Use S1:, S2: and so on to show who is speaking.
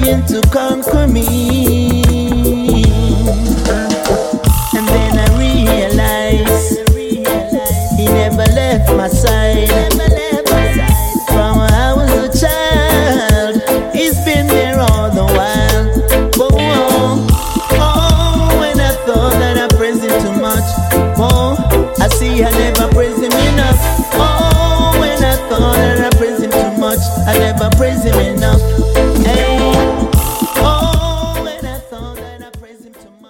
S1: trying to conquer me. And then I realized he never left my side. From when I was a child, he's been there all the while. Oh, when I thought that I praised him too much, oh, I see I never